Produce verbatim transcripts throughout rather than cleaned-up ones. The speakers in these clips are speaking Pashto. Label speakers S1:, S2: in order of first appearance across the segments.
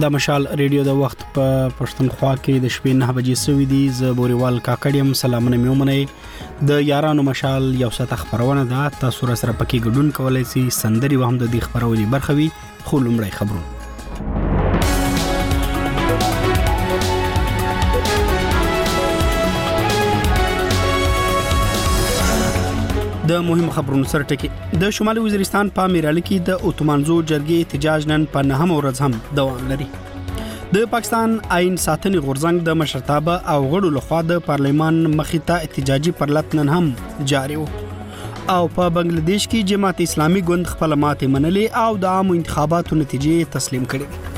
S1: د مشال ریډیو د وخت په پښتونخوا کې د شپې نه بجې سوي دي. ز بوريوال کاکړیم سلامونه میومنه د یارانو مشال یو ساعت خبرونه ده. تاسو سره پکې ګډون کولای شئ. سندري وهم د دې خبرولې برخوي خو لومړی خبرونه د مهم خبرونو سره ټکی. د شمالي وزیرستان په میراله کې د اتومانزو جرګې احتجاج نن په نهم ورځ هم دوام لري. د پاکستان آئین ساتنې غورځنګ د مشرتابه او غړو لخوا د پارلمان مخې ته احتجاجي پرلط نن هم جاري و. او په بنگلاديش کې جماعت اسلامي ګوند خپل ماتې منلې او د عامو انتخاباتو نتیجې تسلیم کړې.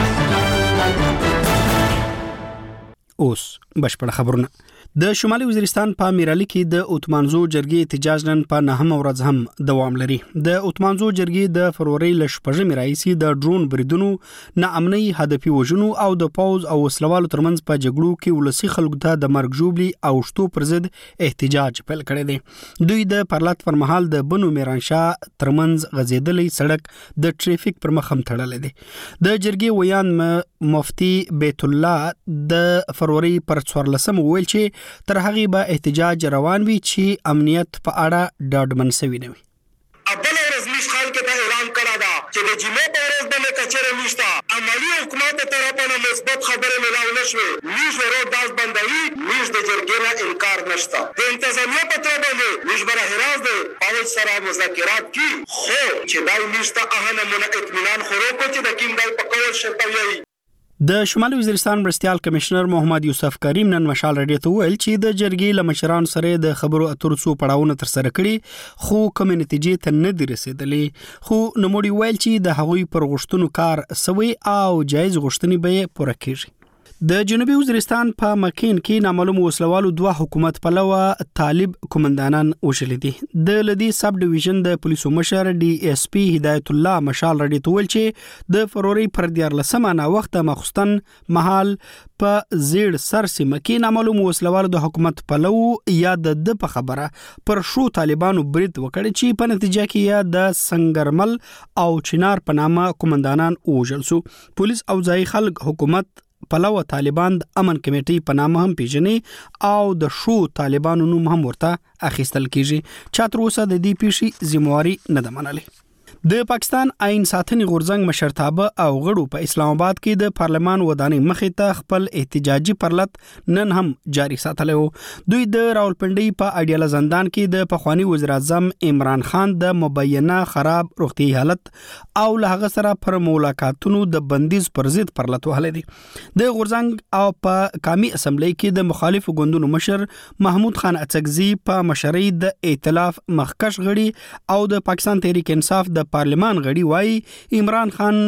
S1: اوس بشپړ خبرونه. د شمالي وزیرستان په میراله کې د اتومانزو جرګې احتجاج نن په نهم ورځ هم دوام لري. د اتومانزو جرګې د فروری ل شپږمې راهیسې د ډرون بریدونو، ناامنۍ، هدفي وژنو او د پوز او وسلوالو ترمنځ په جګړو کې ولسی خلکو ته د مرګ ژوبلي او شتو پر ضد احتجاج پیل کړی دی. دوی د پرلط پر مهال د بنو میرانشاه ترمنځ غځېدلې سړک د ټریفیک پر مخ هم تړلې دی. د جرګې ویان مفتي بیت الله د فروری پر څوارلسم ویل چې تر هغه به احتجاج روان وي چې امنیت په اړه ډاډمن شوی نه وي.
S2: ابل ورځ مش خلک ته اعلان کړه دا چې د جمعې په ورځ باندې کچره نشته. عملی حکومت طرفه نه مثبت خبره ملاو نشوي. مش ورو داس بندوي، مش د جرګې نه انکار نشته. د انتظامیه په توګه باندې مش بره هراز ده پاوځ سره مذاکرات کی خو چې دا نشته اهنه مون اطمینان خورو کو چې د کیم دای په کول شرطوي.
S1: د شمالي وزیرستان مرستيال کمشنر محمد یوسف کریم نن مشال رادیو ته ویل چې د جرګې له مشرانو سره د خبرو اترو څو پړاوونه تر سره کړي خو کوم نتیجې ته نه دي رسیدلې. خو نوموړي ویل چې د هغوی پر غوښتنو کار سوی او جایز غوښتنې به پوره کیږي. د جنوبي وزیرستان په مکین کې نامعلوم وسلوالو دوه حکومت پلوه طالب کمانډانان وشلې دي. د لدی سب ډیویژن د پولیسو مشر ډي اس پی هدایت الله مشال رډي تول چې د فروری پر دیارلسمه نا وخت مخستن محل په زیړ سر سیمه کې نامعلوم وسلوالو د حکومت پلو یا د په خبره پر شو طالبانو برید وکړي چې په نتیجه کې یا د سنگرمل او چنار په نامه کمانډانان وژل شو. پولیس او ځای خلک حکومت پلوه طالبان د امن کمیټې په نامه هم پیژني او د شو طالبانو نوم هم ورته اخیستل کیږي. چا تر اوسه د دې پیښې ذمہواری نه ده منلې. د پاکستان آئین ساتنې غورځنګ مشرتابه او غړو په اسلام آباد کې د پارلمان ودانۍ مخې ته خپل احتجاجي پرلط نن هم جاری ساتلی و. دوی د راولپنډۍ په اډیاله زندان کې د پخوانی وزیر اعظم عمران خان د مبینه خراب روغتي حالت او له هغه سره پر ملاقاتونو د بندیز پر ضد پرلط وهلی دي. د غورځنګ او په قومي اسمبلی کې د مخالفو ګوندونو مشر محمود خان اڅکزي په مشرۍ د ائتلاف مخکش غړي او د پاکستان تحریک انصاف د پارلمان غړي وای عمران خان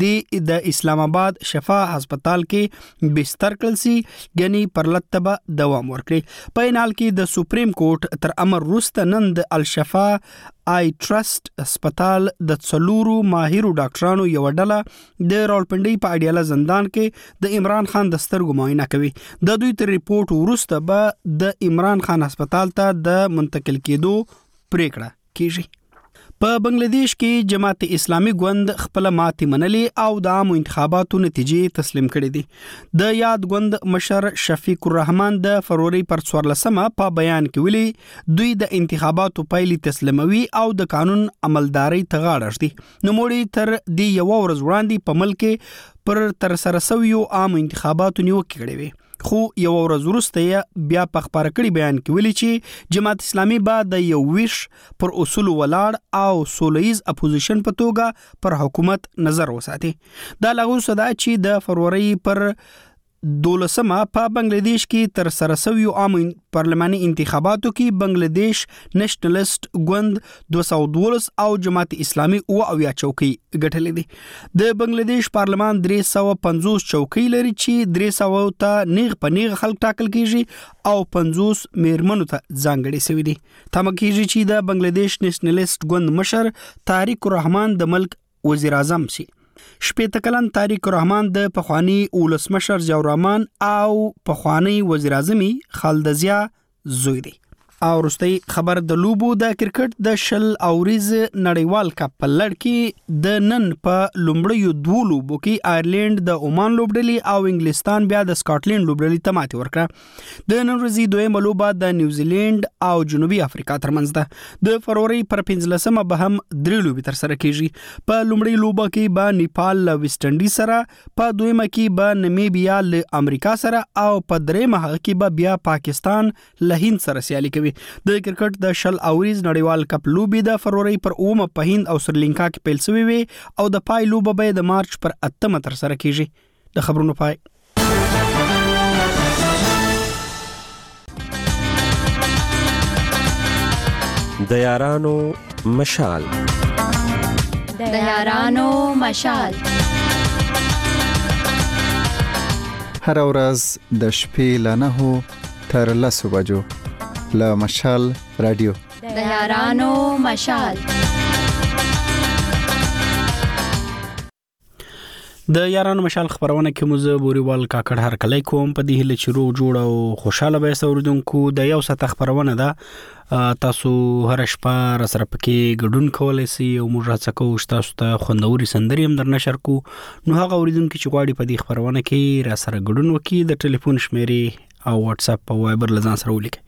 S1: د اسلام آباد شفا هسپتال کې بستر کړل سي غني پرلطبه دوام ورکړي. په انال کې د سپریم کورټ تر امر وروسته نن د الشفا آی ټرست هسپتال د څلورو ماهرو ډاکټرانو یو ډله د راولپنډۍ په اډیاله زندان کې د عمران خان د سترګو معاینه کوي. د دوی تر ریپورت وروسته به د عمران خان هسپتال ته د منتقل کېدو پریکړه کیږي. په بنگلاديش کې جماعت اسلامي ګوند خپل ماتې منلې او د عامو انتخاباتو نتیجې تسلیم کړې دي. د یاد ګوند مشر شفیق الرحمن د فروری پر څوارلسمه په بیان کې ویلي دوی د انتخاباتو پایلې تسلیموي او د قانون عملداري ته غاړه ږدي. نوموړي تر دې یو ورځ وړاندې په ملک پر تر سره شویو عام انتخاباتو نیوکه کړې وي. خو یو ورځ وروسته بیا په خبره کړي بیان کې ویلي چې جماعت اسلامي به د یو ویش پر اصول ولاړ او سولهیز اپوزیشن په توګه پر حکومت نظر وساتي. دا لغو صدا چې د فروری پر دولسمه په بنگلاديش کې تر سره شویو عام پارلماني انتخاباتو کې بنگلاديش نېشنلست ګوند دوه سوه دولس او جماعت اسلامي او اویا چوکۍ ګټلې دي. د بنگلاديش پارلمان درې سوه پنځوس چوکۍ لري چې درې سوه ته نیغ په نیغ خلک ټاکل کیږي او پنځوس میرمنو ته ځانګړي شوي دي. تمه کیږي چې د بنگلاديش نېشنلست ګوند مشر طارق الرحمن د ملک وزیر اعظم شي. شپېته کلن طارق الرحمن د پخوانی ولسمشر ضیاء الرحمن او پخوانی وزیر اعظم خالد ضیاء زوی دی. او وروستي خبر د لوبو د کرکټ د شل اوریز نړیوال کپ په لړ کې د نن په لومړیو دوه لوبو کې آیرلند د عمان لوبډلې او انګلستان بیا د سکاټلند لوبډلې ته ماتې ورکړه. د نن ورځې دویمه لوبه د نیوزیلند او جنوبي افریقا ترمنځ ده. د فروری پر پنځلسمه به هم درې لوبې تر سره کیږي. په لومړی لوبه کې به نیپال له ویسټ انډیز سره، په دویمه کې به نمیبیا له امریکا سره او په دریمه هغه کې به بیا پاکستان له هند سره سیالي کوي. د کرکټ د شل اوریز نړیوال کپ لوبې د فروری پر اومه په هند او سریلانکا کې پیل شوې وي او د پای لوبه به د مارچ پر اتمه تر سره کیږي. د خبرونو پای.
S3: د یارانو مشال
S4: د یارانو مشال
S5: هر ورځ د شپې له نهو تر لسو بجو له مشال رادیو
S4: د یارانو مشال.
S1: د یارانو مشال خبرونه کې موزه بوريوال کاکړ هر کله کوم په دې له چرو جوړ او خوشاله به اوردونکو د یو سات خبرونه ده. تاسو هر شپه را سره پکې ګډون کولای شئ او موږ راڅکو تاسو ته خوندوري سندري هم در نشر کو. نو هغه اوریدونکو چې غواړي په دې خبرونه کې را سره ګډون وکړي د ټلیفون شمیرې او واتس اپ او وایبر لزان سره ولیکئ.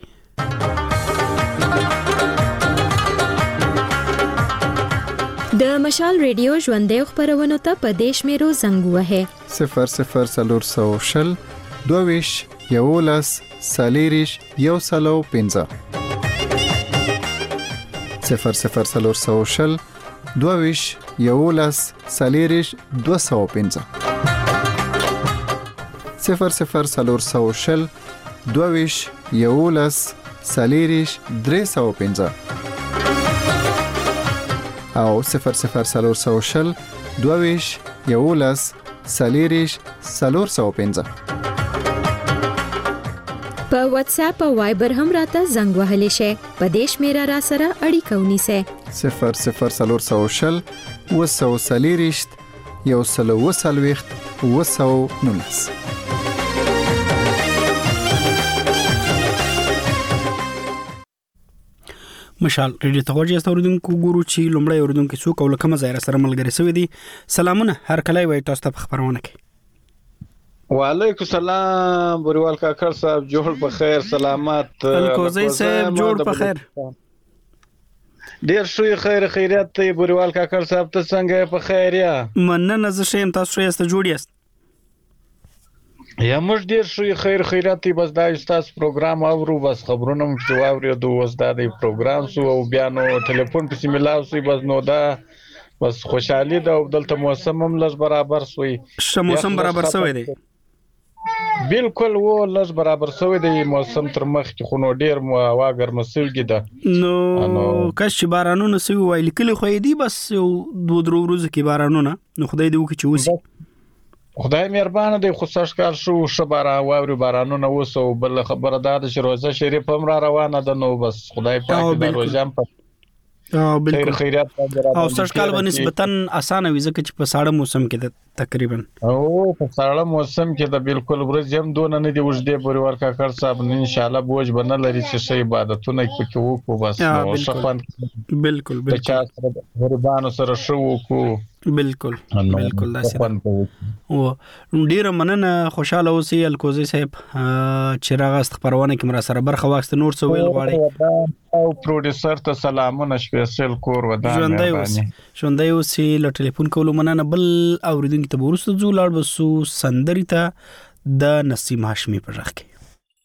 S6: د مشال ریډیو ژوندې خبرونه ته په دیش میرو زنګ وهه
S5: صفر صفر سلور سو شل دوویش یولس سالیریش یو سلو پنځه صفر صفر سلور سو شل دوویش یولس سالیریش دو سو پنځه صفر صفر سلور سو شل دوویش یولس سالیریش درې سو پنځه او صفر صفر سلور سو شل دوویش یولس سالیریش سلور سو پنځه.
S6: په واتس اپ او وایبر هم راته زنګ وهلی شي. په دیش میرا را سره اړیکه ونیسه
S5: صفر صفر سلور سو شل وسو سالیریش یو سلو وسلويخت وسو نونس.
S1: مشال ریډیو ته ورجه اوردونکو ګورو چې لومړی اوردونکو څوک او لکه مزایره سره ملګری سوي دي. سلامونه هر کله وای تاسو ته خبرونه کوي.
S7: وعلیکم السلام بوریوال کاکړ صاحب جوړ په خیر سلامت.
S1: الکوزی صاحب جوړ په خیر.
S7: ډیر شوی خیر خیریت ته بوریوال کاکړ صاحب ته څنګه په خیر یا
S1: مننه زه شیم تاسو یې ست جوړ یاست.
S7: یا موږ ډیر شوی خیر خیرات بس دا استاس پروګرام اورو بس خبرونه مو جواب ورو دوه دا د پروګرام سو او بیا نو ټلیفون په سیملاو سو بس نو دا بس خوشحالي دا دلته موسم هم لږ برابر سوی
S1: ش موسم برابر سوی دی
S7: بالکل و لږ برابر سوی دی موسم تر مخ کې خو نو ډیر مو واګر مسوګی ده
S1: نو کښ بارانونه سوی ویل کلی خو دی بس دوه درو ورځې کې بارانونه نو خدای دې وکړي چې وسی
S7: خدای مهربانه دی خو سشکار شو شبارا واوري بارانونه وسو بل خبره ده چې روزه شریف هم را روانه ده نو بس خدای پاک دې روزه په
S1: او بالکل
S7: خیرات
S1: او سشکال به نسبتا اسانه وي ځکه چې په ساړه موسم کې ده تقریبا
S7: او په ساړه موسم کې ده بالکل ورځ هم دونه نه دی وژدې پورې ورکا کړ صاحب ان شاء الله بوج بنه لري چې شی عبادتونه پکې وکړو بس نو شپان
S1: بالکل بالکل
S7: غریبانو سره شو کو
S1: بالکل بالکل داسې او ډیر مننه خوشاله اوسئ الکوزی صاحب چې راغست خبرونه کې مرا سره برخه واخست نور څه ویل غواړي
S7: او پروډوسر ته سلامونه سپیشل کور ودان
S1: ژوندۍ اوسئ ژوندۍ اوسئ له ټلیفون کولو مننه بل اوریدونکو ته ورسته ځو لاړ بسو سندري ته د نسیم هاشمي پر راخ کې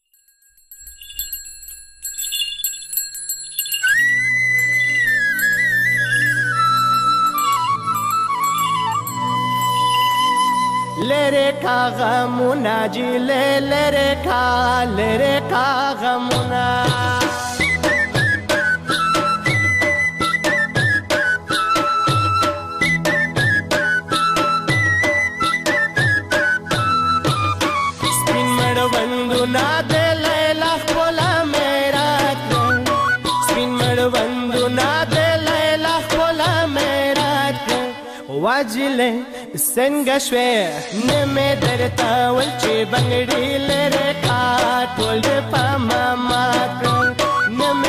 S8: لره کا غمونا جی لره کا لره کا غمونا سپین مړ وندو نا د لیلا خپل میرا سپین مړ وندو نا د لیلا خپل میرا واجله څنګه شوې نه مې درته ول چې بنګړي لره کا ټول په ماما نه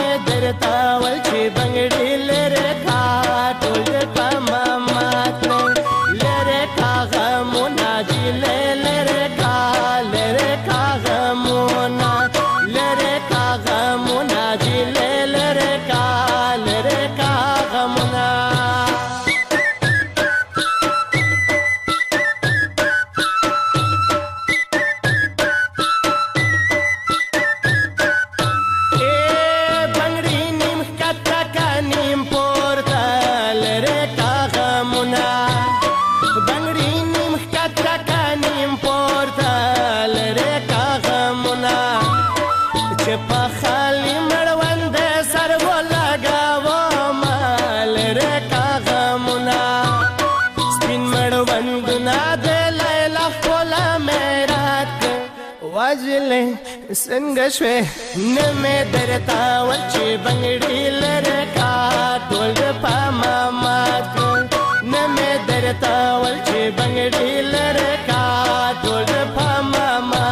S8: واجلې څنګه شوې نه مې درتا ول چې بنگړي لره کا ټول په ماما نه مې درتا ول چې بنگړي لره کا ټول په ماما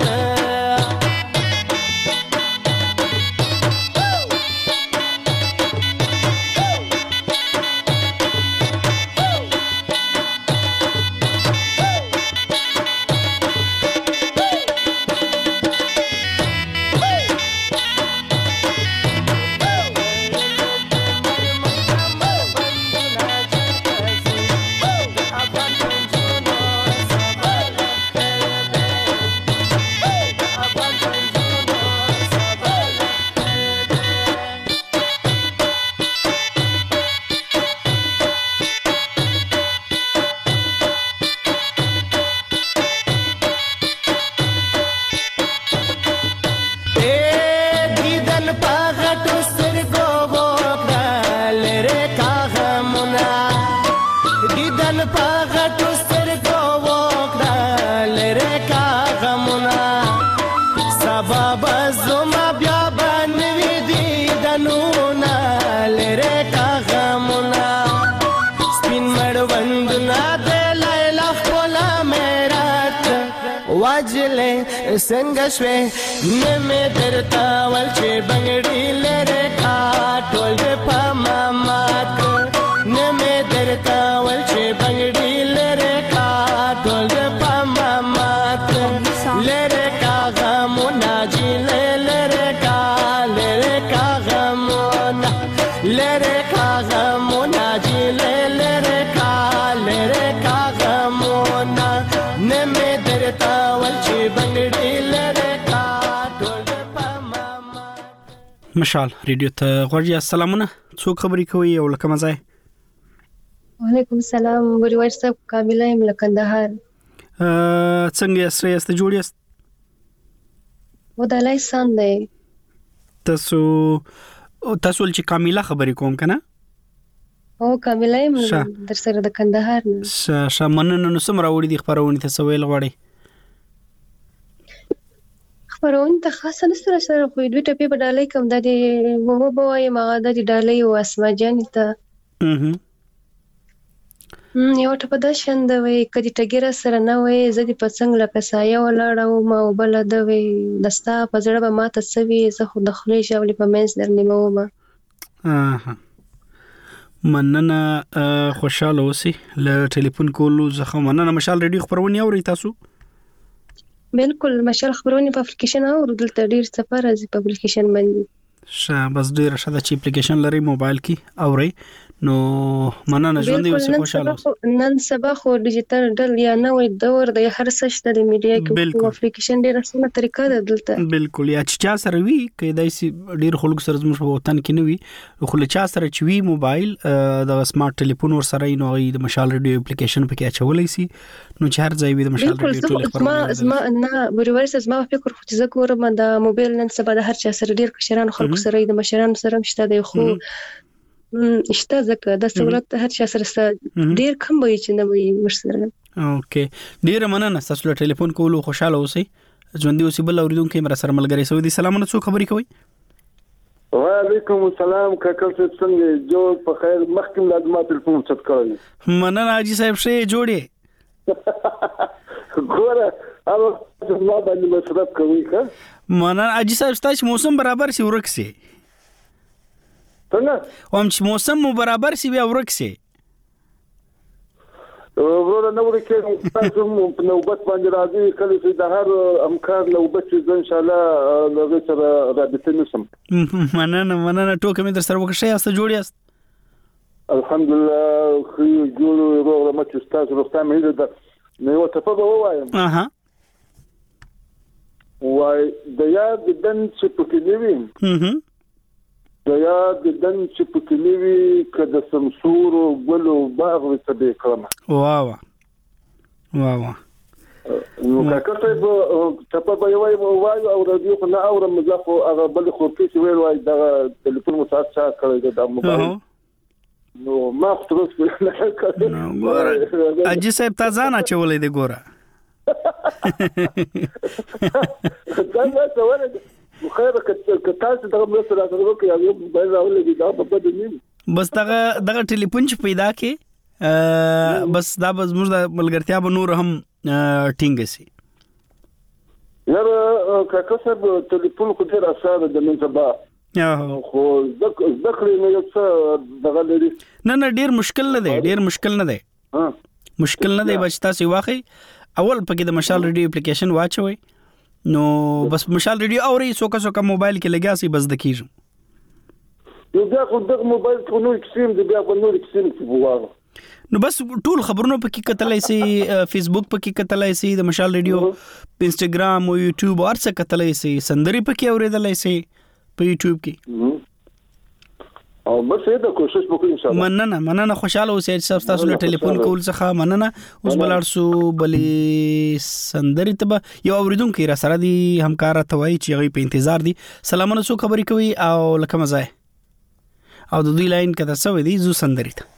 S8: څنګه شوې نه مې درتا ول چې بنگړي لره کا ټول په ماما نه مې درتا ول چې بنگړي لره کا ټول په ماما لره کا غمونه جی لره کا لره کا غمونه لره کا غمونه جی لره کا لره کا غمونه نه مې درتا ول چې بنگړي
S1: مشال ریډیو ته غوړی السلامونه څوک خبرې کوي او لکه مزای
S9: وعلیکم السلام ورور صاحب کامله ام لکندهار
S1: ا څنګه سره است جوړیست
S9: ودالای سان دی
S1: تاسو تاسو چې کامله خبرې کوم کنه
S9: او کامله ام در سره د کندهار
S1: ش شمنن نو سم راوړي د خبرونه ته سویل غوړي
S9: خبرون ته خاصه نستر سره خو دوی ټپی په ډالۍ کوم د دې وو بوای ما د دې ډالۍ او اسما جان ته
S1: اها
S9: یو ټپ د شند وي کدي ټګره سره نه وي زدي په څنګه لکه سایه ولاړو ما وبل د وي دستا په زړه به ماته سوي زه خو د خلې شاولې په منځ درنیمو ما
S1: اها مننه خوشاله اوسې له ټلیفون کولو زخه مننه مشال ریډیو خبرونه اوري تاسو
S9: بالکل مشال خبرونه په اپلیکیشن او دلته ډیر سفر ازي په اپلیکیشن باندې
S1: شه بس ډیر شاده چې اپلیکیشن لري موبایل کې اوري نو مننه ژوند یو څه خوشاله
S9: نن سبا خو ډیجیټل ډل یا نوې دور د هر څه شته د میډیا کې په اپلیکیشن ډیر سمه طریقه ده دلته
S1: بالکل یا چې چا سره وی کېدای شي ډیر خلک سره زموږ په وطن کې نه وي خو له چا سره چې وی موبایل د سمارټ ټلیفون ور سره نو د مشال ریډیو اپلیکیشن پکې اچولای شي نو چې هر ځای وي د مشال ریډیو ټول
S9: خبرونه زما نه ورور سره زما فکر خو چې زکه ورم د موبایل نن سبا د هر چا سره ډیر کشران خلک سره د مشران سره مشته دی خو اشته زکه د سہولت هر چا سره ډیر کم وي چې نه وي مرسره
S1: اوکې ډیر مننه تاسو له ټلیفون کولو خوشاله اوسئ ژوند اوسئ بل اوریدونکو مر سره ملګری سعودي سلامونه څو خبرې کوي
S10: وعلیکم السلام کاکل څنګه جوړ په خیر مخکې لا ما ټلیفون چت کړی
S1: مننه حاجی صاحب شه جوړې
S10: ګوره هغه ما باندې مصرف کوي ښه
S1: مننه حاجی صاحب ستاسو موسم برابر سی ورکسي
S10: څنګه
S1: هم چې موسم مو برابر سی بیا ورکسي
S10: ورور نو ورکه تاسو مو په نوبت باندې راځي کله چې د هر امکان نوبت چې ان شاء الله لږ سره رابطه نشم
S1: مننه مننه ټوکې مې در سره وکړې است جوړیاست
S10: الحمدلله خو جوړ روغ مچ تاسو روسته مې ده نو ته په وایم
S1: اها
S10: وای د یاد دن چې پکې نیوي
S1: اها
S10: د یاد دن چې پکې نیوي کده سمسور او ګلو باغ ته به کړم
S1: واو واو
S10: نو کاکه ته په په یوای وای او رادیو نه اورم مزخو هغه بل خو کې ویل وای د ټلیفون مساعد چا کړی د موبایل نو ما خطرس
S1: اجي صاحب تازه نه چولې دی ګوره
S10: دا څه ورته خیر که تاسو دغه مرسته راغلو کې یو موبایل راولې دا په بده نه
S1: بس دغه دغه ټلیفون چې پیدا کې بس دا بس موږ د ملګرتیا به نور هم ټینګ سي
S10: یار کاکا صاحب ټلیفون خو ډیر اسانه د نن سبا خو ذکر نه یو څه دغه لري
S1: نه نه ډیر مشکل نه دی ډیر مشکل نه دی
S10: ها
S1: مشکل نه دی بچ تاسو واخی اول پکې د مشال ریډیو اپلیکیشن واچوي نو بس مشال ریډیو اوري سوکا سوکا موبایل کې لګیا سي بس د کیږم
S10: یو دا خو د موبایل په نور کسیم دی بیا په نور کسیم کې وواغه
S1: نو بس ټول خبرونه پکې کتلای سي فیسبوک پکې کتلای سي د مشال ریډیو انسټاګرام او یوټیوب ورڅ کتلای سي سندري پکې اوریدلای سي په یوټیوب کې
S10: او بس دا کوشش وکړو ان شاء الله
S1: مننه مننه خوشاله اوسئ چې تاسو له ټلیفون کول څخه مننه اوس بلارسو بلې سندري ته یو اوریدونکو را سره دي همکار ته وایي چې غي په انتظار دي سلامونه سو خبري کوي او لکه مزه او د دوی لاین کده سوي دي زو سندري ته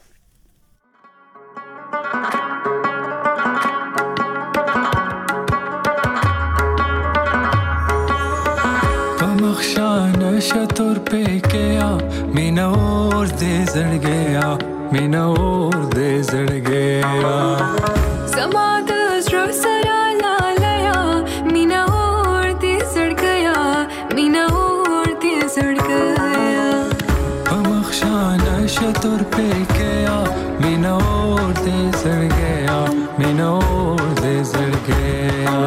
S11: شتور पे गया मीना और दे जड़ गया मीना और दे जड़ गया
S12: समाद सरा लाया मीना और दे जड़ गया मीना और दे जड़ गया
S11: बमखशाना शतोर पे गया मीना और दे जड़ गया मीना और दे जड़ गया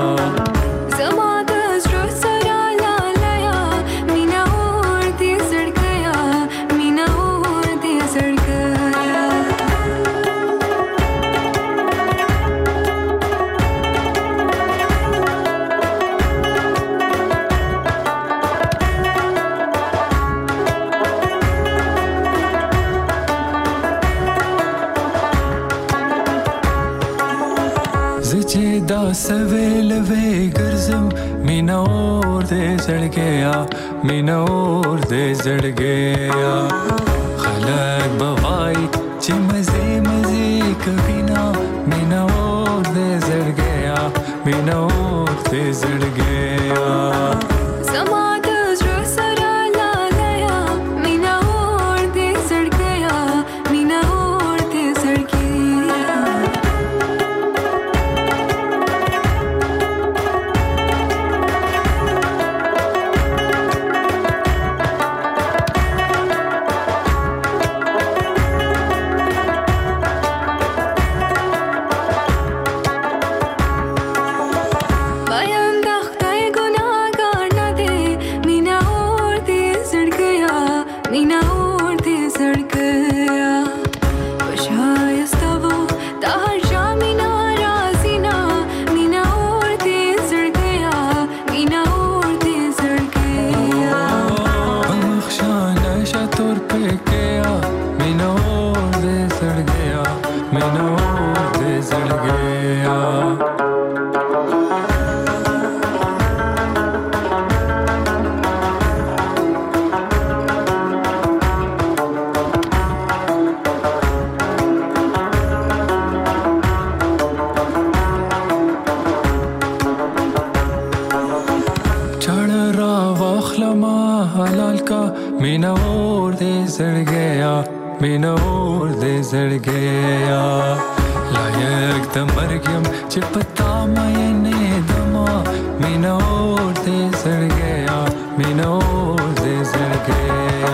S11: دا سویل وے گرزم مینا اور دے زڑ گیا مینا اور دے زڑ گیا خلق بوائی چی مزے مزے کبینا مینا اور دے زڑ گیا مینا اور دے زڑ گیا मीना और दे जड़ गया मीना और दे जड़ गया लायक द मरगम चिपता मैंने दमा मीना और दे जड़ गया मीना और दे जड़ गया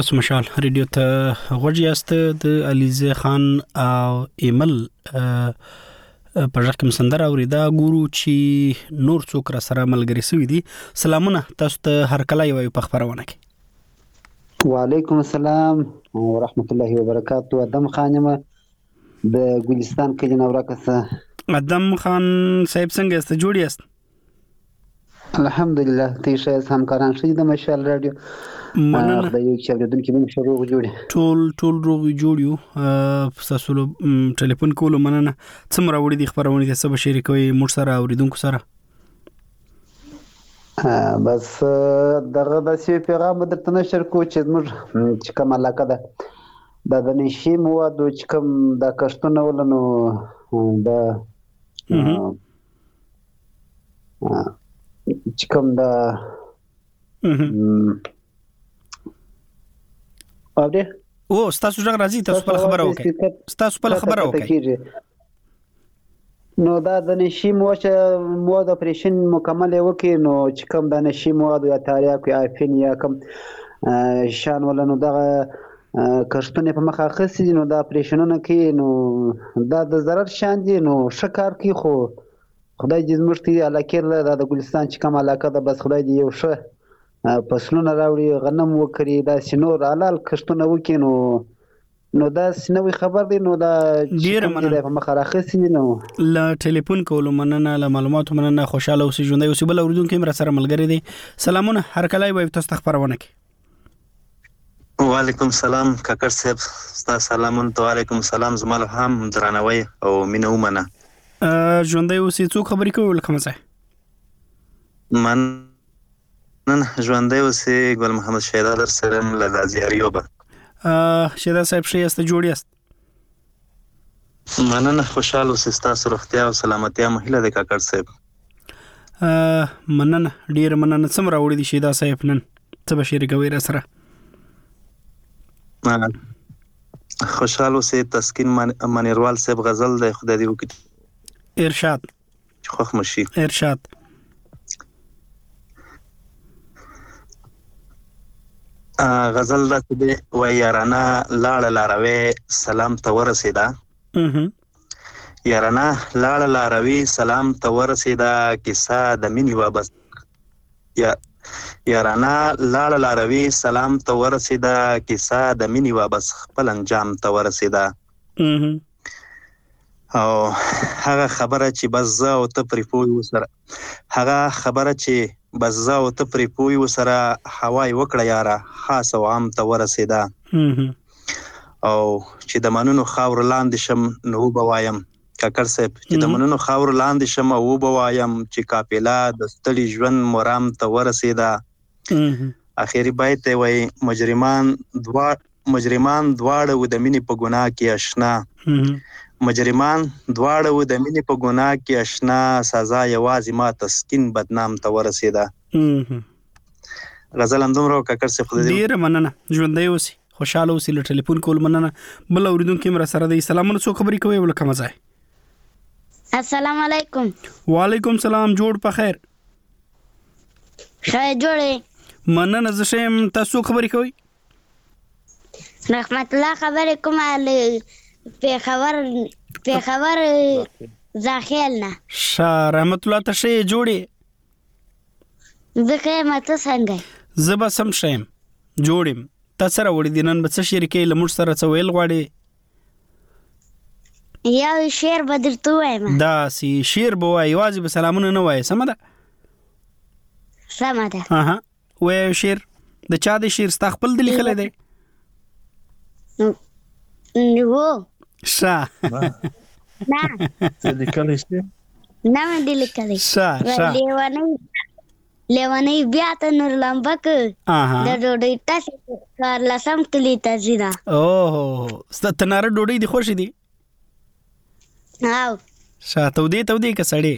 S1: تاسو مشال ریډیو ته غوږ یاست د علیزه خان او ایمل په ځکه مسندر اوریدا ګورو چې نور څوک را سره ملګری سوي دي. سلامونه تاسو ته هر کله یو په خبرونه کې.
S13: وعلیکم السلام ورحمت الله وبرکاته. ادم خانم د ګلستان کې نورکسه.
S1: ادم خان صاحب څنګه است جوړ یاست؟
S13: الحمدلله تیشه همکاران شې د مشال رادیو
S1: مننه
S13: د یو چې اوریدونکو موږ شروع جوړي
S1: ټول ټول روغ جوړ یو تاسو له ټلیفون کولو مننه. څومره وړي د خبرونه د سبا شریکوي موږ سره اوریدونکو سره
S13: بس دغه د سی پیغام درته نشر کو چې موږ چې کوم علاقه ده د نشي موادو چې کوم د کښتونه ولنو د چې کوم د اوبه
S1: او تاسو څنګه راځي تاسو په خبره وکړئ تاسو په خبره وکړئ
S13: نو دا د نشي مواد مواد اپریشن مکمل وکړي نو چې کوم د نشي مواد یا تاریخ یا افین یا کوم شان ولنو دغه کښتونه په مخه خسي نو دا اپریشنونه کوي نو دا د ضرر شان دي نو شکار کوي خو خدای دې زموږ ته علاقه له د ګلستان چې کوم علاقه ده بس خدای دې یو ښه فصلونه راوړي غنم وکړي دا سينور حلال کښتونه وکړي نو نو دا سنوي خبر دی نو دا
S1: ډیر مننه
S13: په مخه راخسي نو
S1: لا ټلیفون کول مننه لا معلومات مننه خوشاله اوسې ژوند اوسې بل اوریدونکو هم را سره ملګری دي. سلامونه هر کله وي تاسو خبرونه کې.
S14: وعلیکم السلام کاکر صاحب تاسو سلامون تو علیکم السلام زمال هم درنوي او مینه ومنه
S1: ژوند اوسې څو خبرې کول کوم ځای
S14: من نن ژوند اوسې ګل محمد شهدا در سره له زیاریوبه
S1: شهدا صاحب شې است جوړ یاست
S14: مننه خوشاله اوسې تاسو روغتیا او سلامتیا مهله د کاکر صاحب
S1: مننه ډیر مننه څومره وړي دي شهدا صاحب نن څه بشیر کوي را سره
S14: خوشاله اوسې تسکین منیروال صاحب غزل د خدای دی وکړي
S1: ارشاد
S14: خوخ مشي
S1: ارشاد
S14: غزل دا دې و یارانا لاړه لاروي سلام ته ورسېدا یارانا لاړه لاروي سلام ته ورسېدا کیسه د مینې وابس یا یارانا لاړه لاروي سلام ته ورسېدا کیسه د مینې وابس خپل انجام ته ورسېدا او هغه خبره چې بس زه او ته پرې پوي وسره هغه خبره چې بس زه او ته پرې پوي وسره هوای وکړه یاره خاص او عام ته ورسېدا او چې د منونو خاور لاندې شم نو بوایم کاکر صاحب چې د منونو خاور لاندې شم او بوایم چې کاپیلا د ستړي ژوند مرام ته ورسېدا اخیری بیت وای مجرمان دوا مجرمان دواړه و د مینې په ګناه کې آشنا مجرمان دواړه و د مینې په ګناه کې آشنا سزا یوازې ما تسکین بدنام ته ورسېدا غزل هم دومره کاکر صاحب خدای
S1: ډیر مننه ژوندۍ اوسې خوشاله اوسې له ټلیفون کول مننه بل اوریدونکو هم را سره دی. سلامونه څو خبرې کوي ولکه مزه
S15: السلام علیکم.
S1: وعلیکم سلام جوړ په خیر
S15: خیر جوړې
S1: مننه زه شم تاسو خبرې کوي
S15: رحمت الله خبرې کوم په خبر په خبر ځاخیلنا
S1: شا رحمت الله ته شي جوړي
S15: زکه ماته څنګه
S1: زبا سم شیم جوړم تاسو سره وړي دینن به څه شریکې لمر سره څه ویل غواړي
S15: یا شعر بدرته وایم
S1: دا سی شعر به وای واجب سلامونه نه وای سم ده
S15: سم ده
S1: اها وای شعر د چا د شعر ستا خپل د لیکل دی
S15: نو
S1: شا
S15: نه
S7: څه لیکل شي
S15: نه مې د لیکل
S1: شا شا
S15: لیوانه لیوانه بیا ته نور لمبک
S1: اها
S15: د ډوډۍ تاسو کار لسم تلی تزیدا
S1: اوه ستنار ډوډۍ دی خوشي دی
S15: او
S1: شا تو دی تو دی کسړی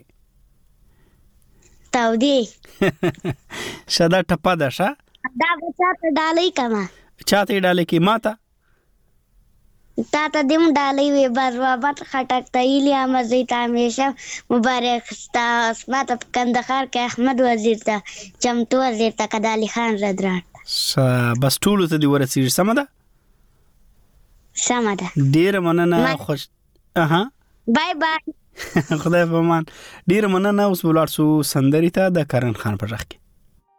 S15: تو دی
S1: شدا ټپا ده شا
S15: دا بچا ته ډالۍ کما
S1: چاته ډالۍ کی ماته
S15: تا ته دیم ډالۍ وی بس بابا خټک تایلی مزه ته همیشه مبارک ستا اسمت کندهار کې احمد وزیر ته چمتو وزیر ته کدالی خان زدران
S1: بس ټول ته دی ورسېږي سم ده
S15: سم ده
S1: ډیر مننه خوش اها
S15: بای بای
S1: خدای په امان ډیر مننه اوس ولر سو سندري ته د کرن خان پر ځخ کې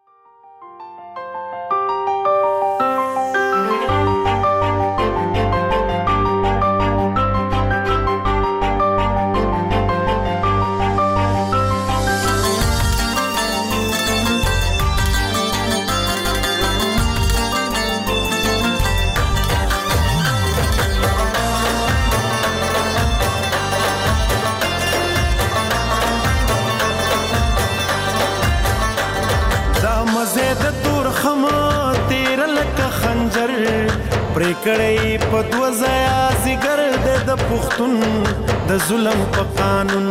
S16: پریکړې په دوزایا زیګر د پښتون د ظلم په قانون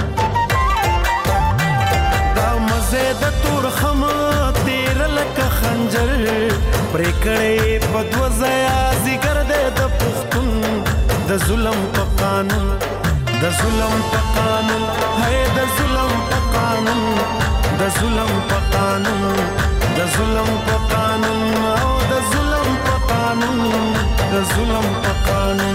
S16: دا مزه د تور خم تیر لکه خنجر پریکړې په دوزایا زیګر د پښتون د ظلم په قانون د ظلم په قانون هي د ظلم په قانون د ظلم په قانون د ظلم په قانون او د ظلم په قانون د ظلم په قانون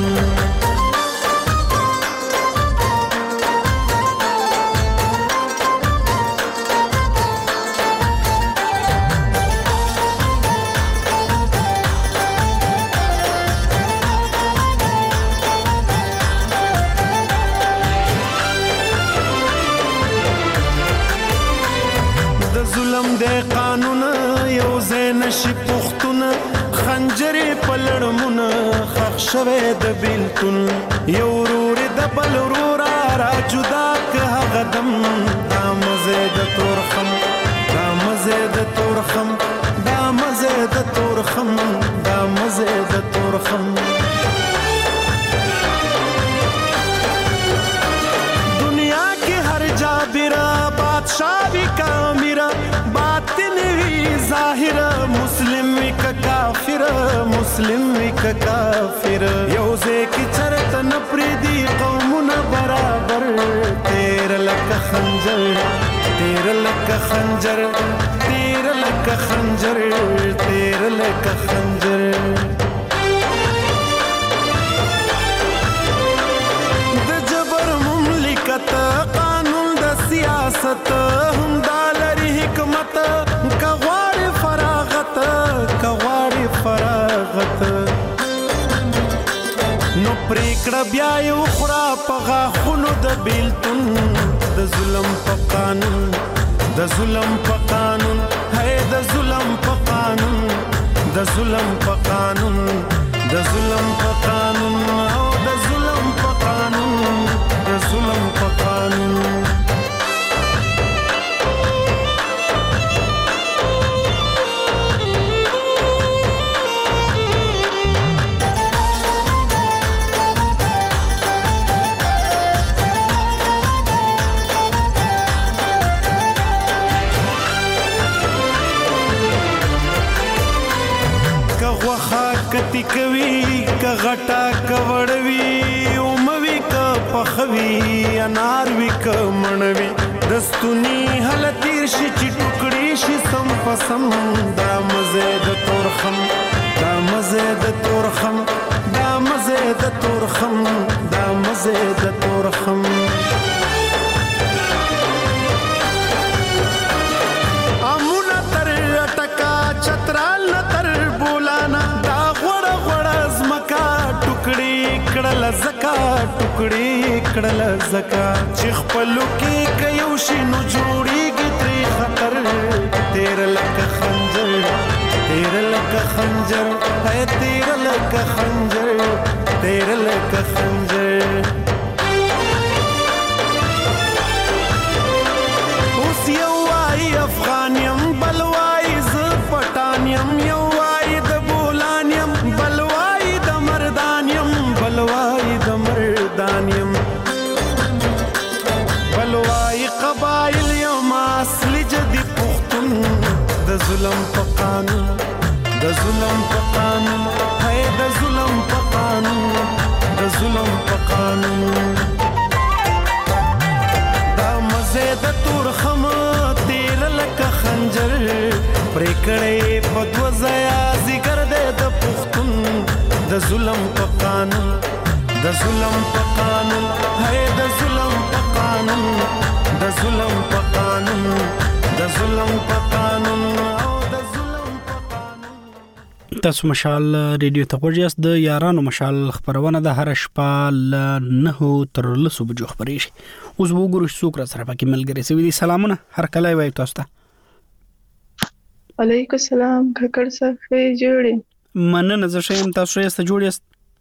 S16: د قانون یو زین شي پختونه خنجرې پلړمونه خخ شوه د بیلتون یو ورور د بل ورور را جدا که هغه دم دا مزه د تورخم دا مزه د تورخم دا مزه د تورخم دا مزه د تورخم دنیا کې هر جابرا بادشاہ وی کامیرا ظاهر مسلم وک کافر مسلم وک کافر یو ځکه چرته نپریدي قومونه برابر تیر لک خنجر تیر لک خنجر تیر لک خنجر تیر لک خنجر د جبر مملکت قانون د سیاست هم دالری حکمت نو پریکړه بیا یو خورا پغا خونو د بیلتون د ظلم په قانون د ظلم په قانون هي د ظلم په قانون د ظلم په قانون د ظلم په قانون او د ظلم په قانون د ظلم په قانون کتی کوي ک غټا کوړوي او موي ک پخوي انار وی ک منوي دستونی هل تیر شي چې ټوکړي شي سم پسم دا مزه د تورخم دا مزه د تورخم دا مزه د تورخم دا مزه د تورخم امونه تر ټکا چترال تر بولانا کړل زکا ټوکړي کړل زکا چې خپلو کې کيو شي نو جوړيږي ترې خطر تیر لک خنجر تیر لک خنجر اے تیر لک خنجر تیر لک خنجر اوس یو وايي افغانیم بل وايي ز پټانیم یو وايي د بولانیم بل وايي د مردانیم بلوائی د مردانیم بلوائی قبائل یوم اصلی جدی پختون د ظلم په قانون د ظلم په قانون ہے د ظلم په قانون د ظلم په قانون دا مزه د تور خم تیر لک خنجر پریکړې په دوزه د ظلم په قانون د ظلم په قانون هي د ظلم په قانون د ظلم په قانون د ظلم په قانون او د ظلم په قانون.
S1: تاسو مشال ریډیو ته ورجاست د یارانو مشال خبرونه د هر شپه ل نه تر لسو بجو خبرې شي. اوس وګورئ څوک را سره پکې ملګری سوي دي. سلامونه هر کله وای تاسو ته.
S17: علیکم السلام ککړ صاحب جوړې
S1: مننه زه شیم تاسو یې ست جوړ یاست.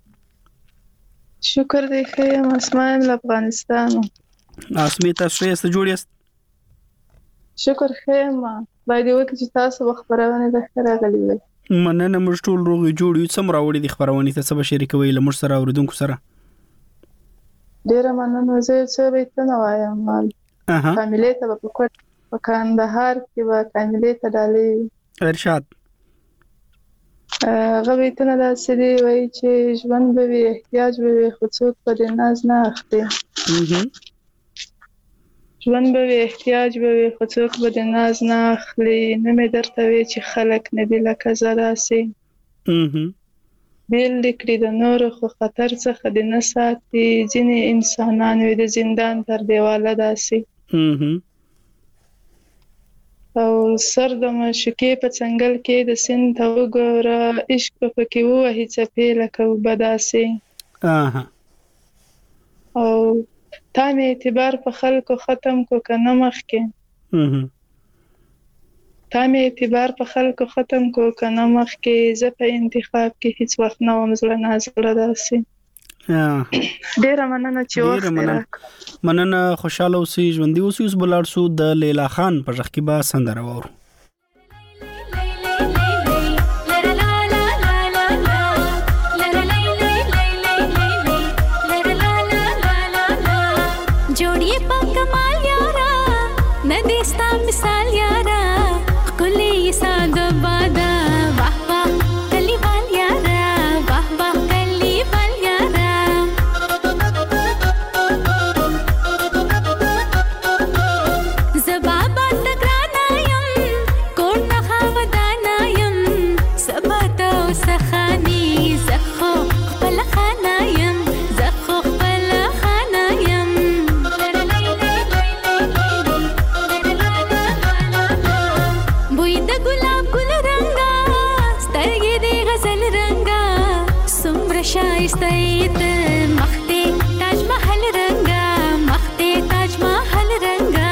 S17: شکر دی خیم اسمایم افغانستان
S1: اسمی تاسو یې ست جوړ یاست.
S17: شکر خیم باید وکړي چې تاسو خبرونه د خره غلي وي.
S1: مننه موږ ټول روغ جوړ یو سم راوړي د خبرونه ته څه شریکوي لمر سره اوریدونکو سره.
S17: ډیر مننه زه څه به ته نه وایم مال فامیلی ته په کوټ په کندهار کې و کامیلې ته ډالې
S1: ارشاد
S17: غوي ته نه سړي وای چې ژوند به وي احتیاج به وي خو څوک پر ناز نه اخلي. ژوند به وي احتیاج به وي خو څوک پر ناز نه اخلي. نه مې درته وی چې خلک نه دي لکه زړه سي بیل لیکري د نور خو خطر څخه د نه ساتي. ځینې انسانان وي د زندان تر دیواله داسي او سر د مشکې په څنګل کې د سین ته وګوره عشق په کې وهي څپې لکه وبداسي او تا مې اعتبار په خلکو ختم کو کنه مخ کې تا مې اعتبار په خلکو ختم کو کنه مخ کې زه په انتخاب کې هیڅ وخت نه وم زړه نه زړه داسي. ډیر مننه چې وخت
S1: مننه خوشاله اوسئ ژوندۍ اوسئ. اوس بلار سو د لیلا خان په ځخ کې با سندره وورو.
S12: جوړي په کمال یارا نديستا مثال یارا کلی ساده بادا واه واه کلی وال یارا واه واه کلی وال یارا زبابا تګرانایم کور نه خاودانایم سباته وسخانی زخو خپل خانایم زخو خپل خانایم بوی د ګلاب ګل رنگا سترګې د غزل رنگا سمره شایسته ایت مخته تاج محل رنگا مخته تاج محل رنگا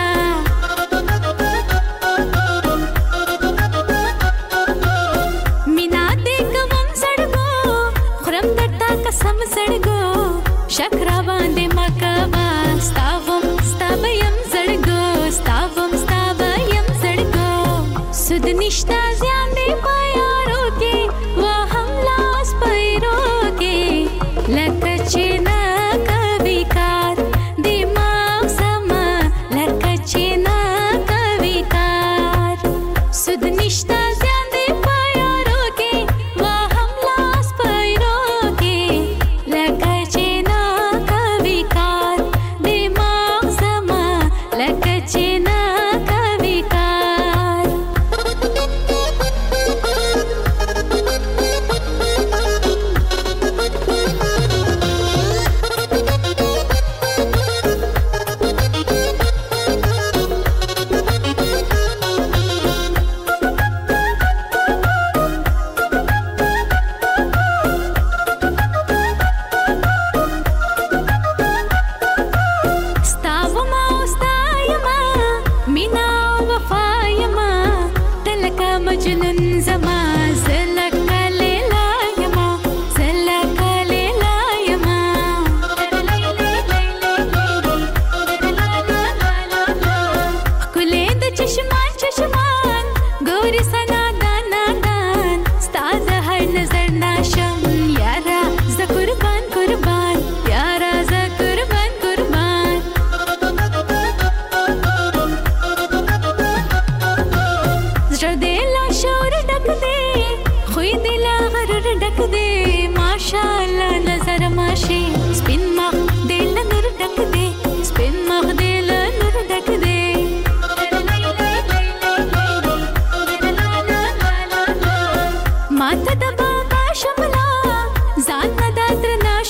S12: مینا دې کوم سړګو خرم درتا قسم سړګو شکر باندې مکوا ستاوم ستابیم سړګو ستاوم ستابیم سړګو سود نشتا زیان دی پایارو کې وا هم لاس پیرو کې لکه چې نه کوي کار دماغ سما لکه چې نه کوي کار سود نشتا زیان دی پایارو کې وا هم لاس پیرو کې لکه چې نه کوي کار دماغ سما لکه چې نه کوي کار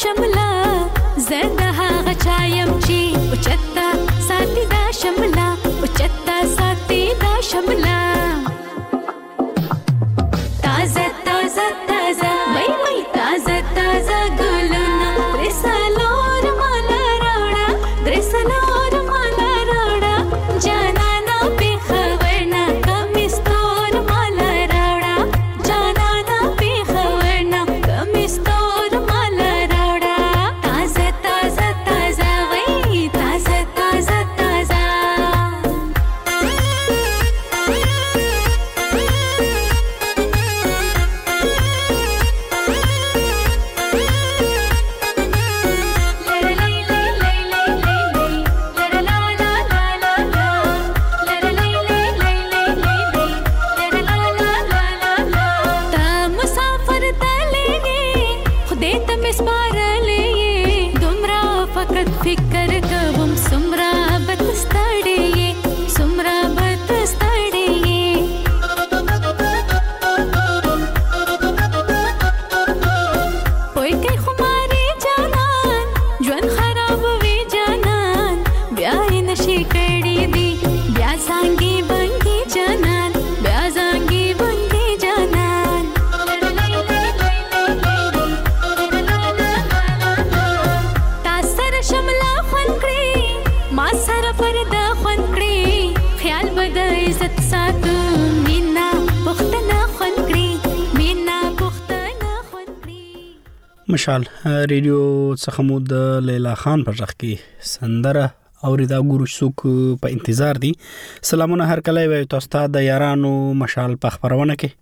S12: شملا زنده هغه چایم چې اوچتا ساتي دا شملا اوچتا ساتي دا شملا تازه تازه تازه وای وای تازه تازه ګلونه پرسالور مالا راوړه درسالور مالا راوړه جانانا په خبرنا کمستور مالا راوړه جانانا په خبرنا کمستور مالا راوړه تازه تازه تازه وای تازه تازه تازه فکر کوم سمرا بت ستړې سمرا بت ستړې پوي کې خماري جانان ژوند خراب وي جانان بیا نشي کړې دي بیا څنګه بنګي جانان بیا څنګه بنګي جانان تاسره شملا خون کړی ما سره پرده خون کړی خیال بد عزت ساتو مینا پختنه خون کړی مینا پختنه خون کړی.
S1: مشال ریډیو څخه مو د لیلا خان پر ځخ کې سندره اوریدا ګورو څوک په انتظار دي. سلامونه هر کله وي تاسو ته د یارانو مشال په خبرونه کې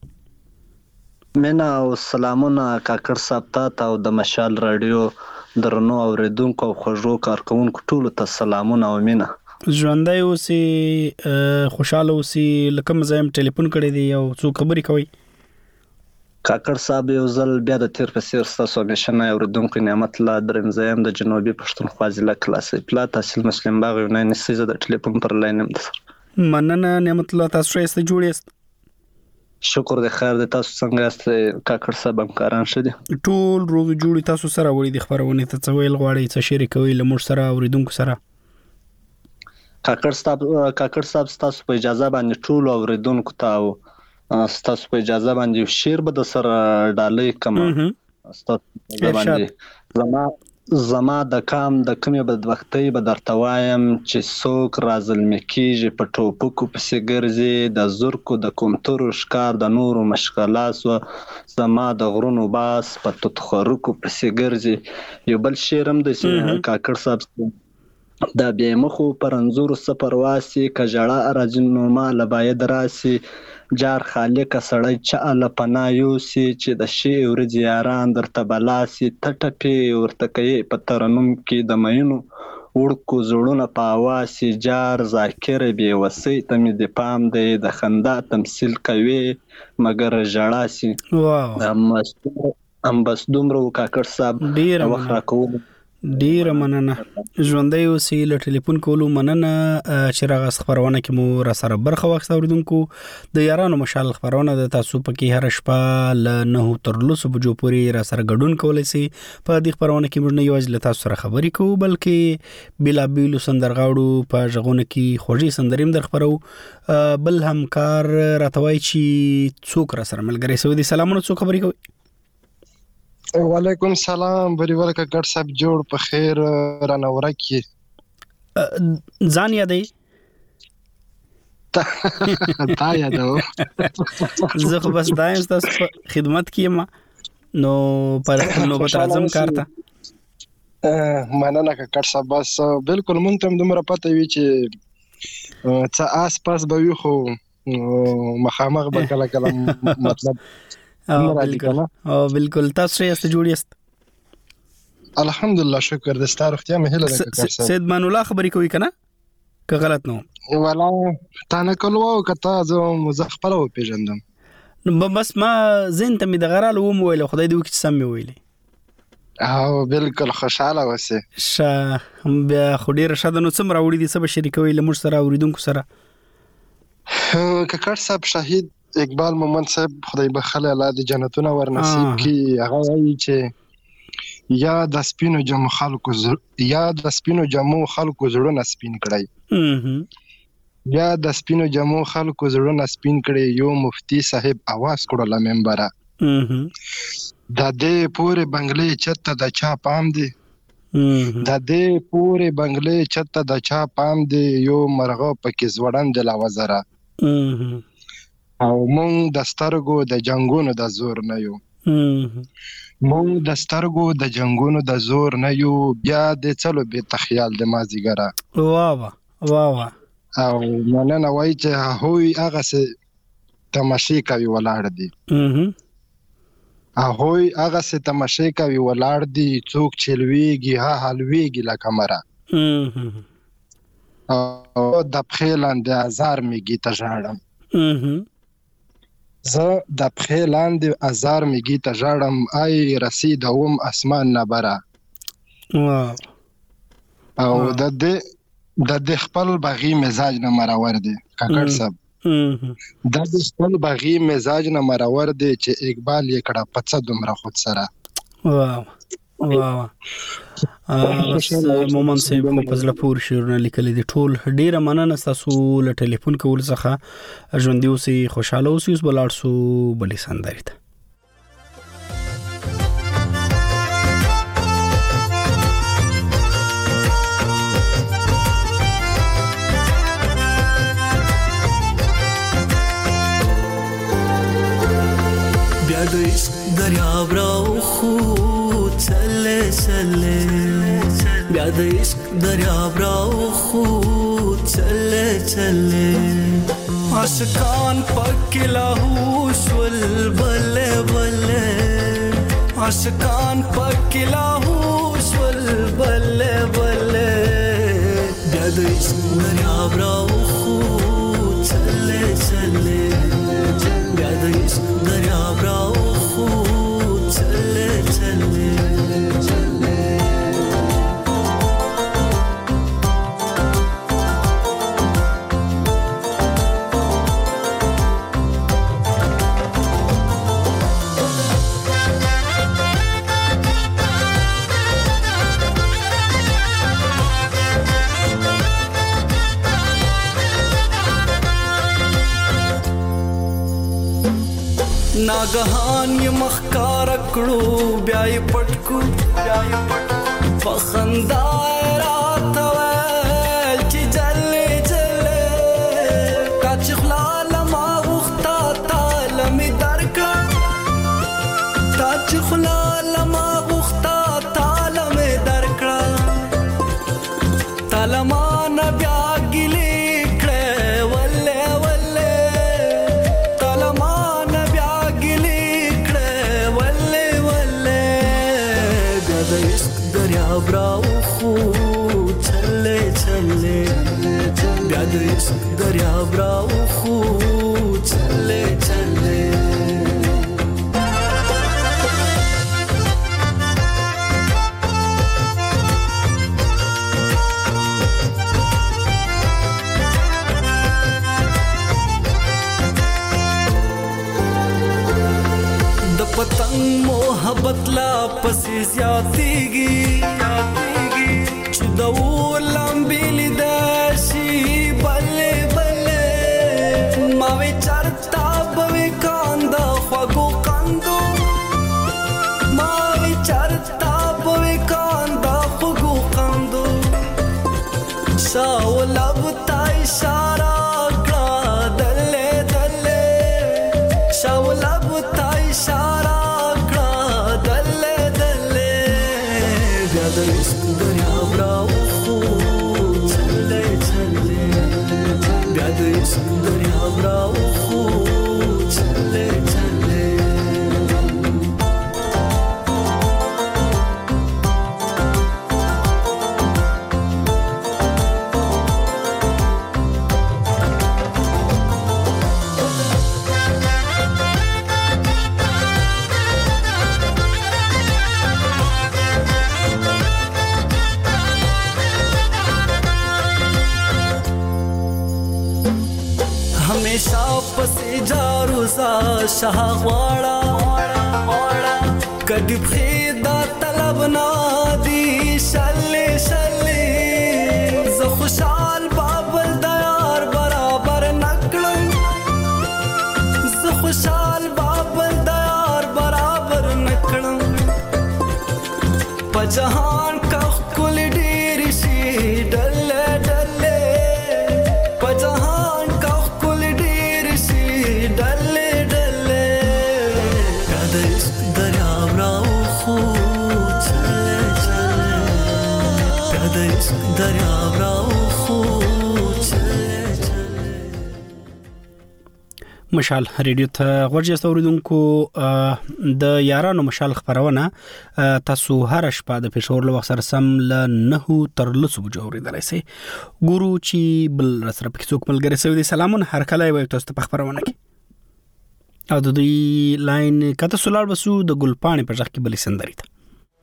S18: مینا او سلامونه کاکر صاحب ته او د مشال رادیو درنو اوریدونکو او خوږو کارکونکو ټول ته سلامونه او مینا.
S1: ژوندۍ اوسې خوشاله اوسې لکه مزایم ټلیفون کړی دی او څو خبرې کوي.
S18: کاکر صاحب یو ځل بیا د تیر په سیر ستاسو همیشنه اوریدونکو نعمت الله دریم زایم د جنوبي پښتونخوا ضلع کلاسي پلا تحصیل مسلم باغ یو نه نسیزه د ټلیفون پر لاین هم ده.
S1: مننه نعمت الله تاسو یې جوړ یاست.
S18: شکر د خیر د تاسو څنګه یاست کاکر صاحب همکاران شه دي
S1: ټول روغ جوړي تاسو سره وړي د خبرونه ته څه ویل غواړي څه شریکوي لمر سره اوریدونکو سره.
S18: کاکر صاحب کاکر صاحب تاسو په اجازه باندې ټول اوریدونکو ته او تاسو په اجازه باندې شیر به د سره ډالۍ کوم تاسو باندې زما زما د کام د کمی بدبختی به درته وایم چې څوک رازلمي کیږي په ټوپکو پسې ګرځي د زرکو د کومترو ښکار د نورو مشغلاسو زما د غرونو باس په توتخورکو پسې ګرځي. یو بل شعر هم د کاکړ صاحب دا بیا مخو پر انزور سفر واسي کجړه راځنو ما لباید راسي جار خالق سړی چا له پنا یوسي چې د شی ورځ یاران درته بلاسي تټپی ورته کوي په ترنم کې د مینو ورکو زړونه پاواسي جار ذاکر بي وسی ته مې د پام دی د خندا تمثيل کوي مگر جړاسي.
S1: واو
S18: ام بس دومره کاکړ صاحب
S1: ډیر
S18: وخت راکول
S1: ډیر مننه ژوندۍ اوسې له ټلیفون کولو مننه چې راغس خبرونه کې مو را سره برخه وخت اوریدونکو د یارانو مشال خبرونه د تاسو په کې هر شپه ل نه تر لسو بجو پورې را سره ګډون کولای شي. په دې خبرونه کې موږ نه یوازې له تاسو سره خبرې کوو بلکې بلا بیلو سندرغاړو په ژغونه کې خوږی سندریم در خبرو بل همکار راتوي چې څوک را سره ملګری سو دي. سلامونه څوک خبرې کوي.
S19: وعلیکم سلام بری ورکه ګډ صاحب جوړ په خیر رانوره کی
S1: ځان یادې
S19: تا یادو
S1: زه خو بس دایم تاسو خدمت کیم نو پر نوبت اعظم کارته
S19: مننه ګډ صاحب بس بالکل مونږ ته دومره پته وی چې څه آس پاس به وي خو مخامخ به کله کله مطلب
S1: او بالکل او بالکل تاسو یې جوړ یاست
S19: الحمدلله شکر د ستاره اختیار مه هله ده
S1: سید مان الله خبرې کوي کنه که غلط نو
S19: ولا تا نه کولو کته زه مزخپل او پیژندم
S1: نو بس ما زین ته می د غرال و مو ویل خدای دې وکړي سم می ویلې
S19: او بالکل خوشاله وسه
S1: شه بیا خو ډیر شاده نو څومره وړي دي سبا شریکوي لمر سره اوریدونکو سره
S19: ککړ صاحب شهید اقبال محمد صاحب خدای بخله الله دې جنتونه ور نصیب کړي. هغه وایي چې یا د سپینو جامو خلکو یا د سپینو جامو خلکو زړونه سپین کړی یا د سپینو جامو خلکو زړونه سپین کړی یو مفتی صاحب आवाज کړل ممبره د دې پورې بنگلې چته د چا پام دی د دې پورې بنگلې چته د چا پام دی یو مرغه پکې زوړن د لا وزره او مونږ د سترګو د جنگونو د زور نه یو مونږ د سترګو د جنگونو د زور نه یو بیا د چلو به تخیال د مازیګره
S1: واه واه واه واه
S19: او مننه وای چې هوی هغه څه تماشې کوي ولاړ دي هوی هغه څه تماشې کوي ولاړ دي څوک چلويږي ها حلويږي لکه مره او د پخیلان د هزار میږي ته ژاړم زه د پخې لاندې ازار میږي ته ژاړم آی رسید اوم اسمان نه بره او د دې د دې خپل بغي مزاج نه مرور دی کاکړ صاحب د دې خپل بغي مزاج نه مرور دی چې اقبال یې کړه پڅه دومره خود سره
S1: واه واه مومن صاحب په ځل پور شعرونه لیکلي دي ټول ډیره مننه تاسو له ټلیفون کول څخه ژوند دی اوسې خوشاله اوسئ اوس بلاړ سو بلې سندري ته
S20: بیا د عشق دریاب راو خو چلے چلے بیا د عشق دریاب راو خو چلے چلے عاشقان پکې لاهوش ول بلے بلے عاشقان پکې لاهوش ول بلے بلے بیا د عشق دریاب راو خو چلے چلے بیا د عشق دریاب راو خو چلے چلے ناګهان ی مخکار کړو بیا یې پټکو بیا یې پټکو فخندا رات وال چې جلې جلې کاچ خلال ما وختا تعلم درکړه کاچ خلال ما وختا تعلم درکړه تعلمان بیا ګلې کړه ولې ولې تعلمان دریاب راو خو چلے چلے بیا د عشق دریاب راو خو چلے چلے د پتنګ محبت لا پسې زیاتېږي چې د ولمبې لیداشي بلې بلې ما وی چرتا به کاندا خوږو کاندو ما وی چرتا به کاندا خوږو کاندو شاولب تا اشاره کړه دلې دلې شاولب تا اشاره د عشق دریاب راو خو چلے چلے بیا د عشق دریاب راو خو چلے چلے हमेशा पसे जारुसा शाह वाड़ा कदी फेदा तला بابنا دی شلی شلی ز خوشحال بابل دیار برابر نکړم ز خوشحال بابل دیار برابر نکړم په جهان کا کل ډیر شي ډل ډل په جهان کا کل ډیر شي ډل ډل کدی دریا راو خو چله چله کدی دریا راو خو
S1: مشال ریډیو ته ورجسته اوریدونکو د یارانو مشال خبرونه تاسو هر شپه د پېښور له وخت سره سم ل نه تر لسو بجو اوریدلای شئ ګورو چې بل سره پکې څوک ملګری سوي دي سلامونه هر کله وي تاسو په خبرونه کې او د دې لاین کته سولار وسو د ګلپانې په ځخ کې بلې سندري ته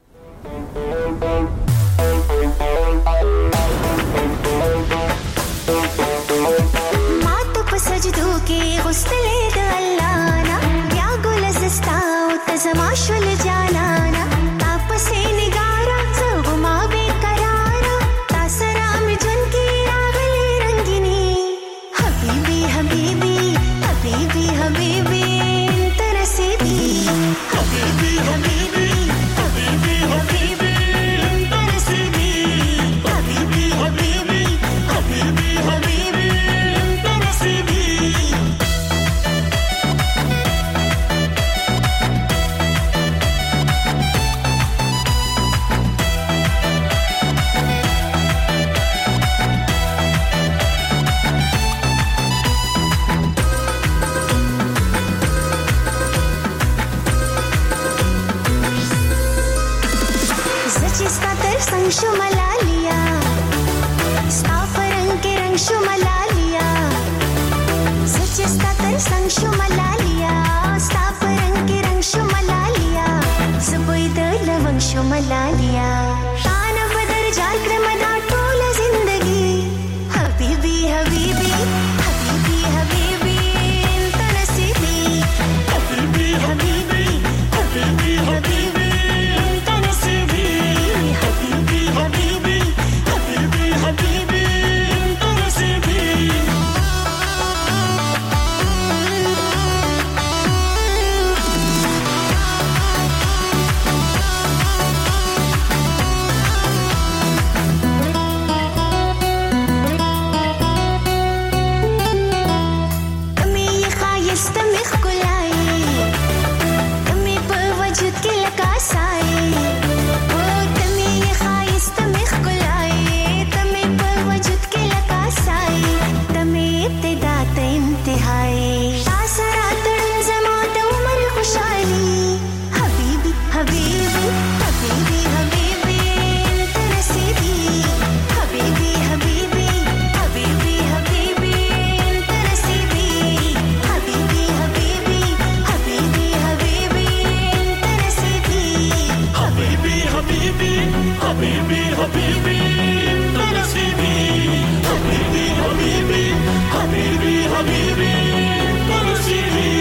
S12: سجدو کې غسل د الله نا بیا ګل زستا او تزما شول جانانا تاسو نگارا زغما به قرارا تاسو رام جن کې راغلي رنگيني حبيبي حبيبي حبيبي حبيبي ترسيدي حبيبي حبيبي حبيبي حبيبي ترسيدي حبيبي حبيبي حبيبي حبيبي संग शुमला लिया साफ रंग के रंग शुमला लिया सच इसका तर संग शुमला लिया साफ रंग के रंग शुमला लिया सबोई द लवंग शुमला लिया शान बदर जाल क्रमदा टोल जिंदगी हबीबी हबीबी हबीबी हबीबी तनसीबी हबीबी हबीबी हबीबी हबीबी तनसीबी حبيبي حبيبي حبيبي حبيبي ترسيبي تمي خايست مخ كلاي تمي بوجود كلك عساي حبيبي حبيبي تنسيبي حبيبي حبيبي حبيبي حبيبي تنسيبي